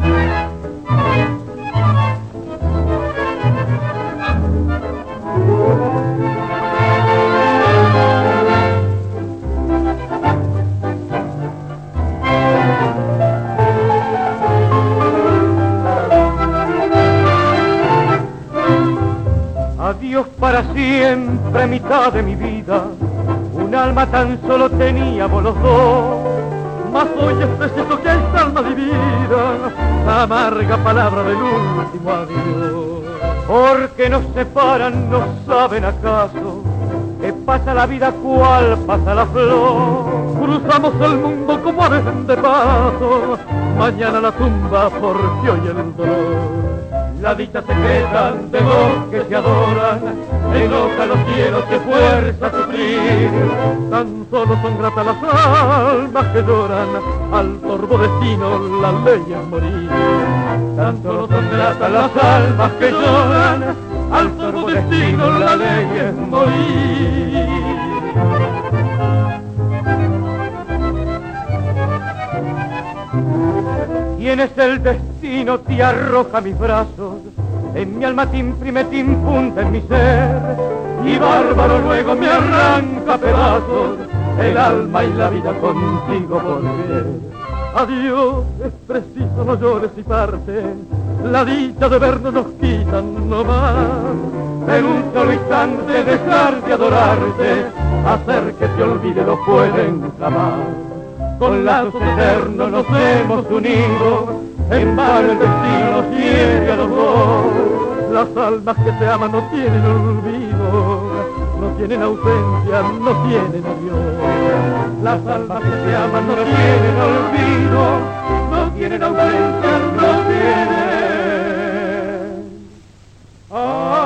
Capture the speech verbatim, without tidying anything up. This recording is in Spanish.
Adiós para siempre, mitad de mi vida, un alma tan solo teníamos los dos, mas hoy es preciso que esta alma divida la amarga palabra del último adiós. Porque nos separan, no saben acaso que pasa la vida cual pasa la flor. Cruzamos el mundo como aves de paso, mañana la tumba porque hoy el dolor. La dicha secreta de dos que se adoran enoja los cielos de fuerza a sufrir. Tan solo son gratas las almas que lloran, al torvo destino la ley es morir. Tan solo son gratas las almas que lloran, al torvo destino la ley es morir. ¿Quién es el destino? Te arroja mis brazos, en mi alma te imprime, te impunta en mi ser, y bárbaro luego me arranca pedazos el alma y la vida contigo volver. Adiós, es preciso, no llores y parte, la dicha de vernos nos quitan no más. En un solo instante dejar de adorarte, hacer que te olvide no pueden jamás. Con lazos eternos nos hemos unido, en vano el destino nos hiere a los dos. Las almas que se aman no tienen olvido, no tienen ausencia, no tienen adiós. Las almas que se aman no tienen olvido, no tienen ausencia, no tienen adiós.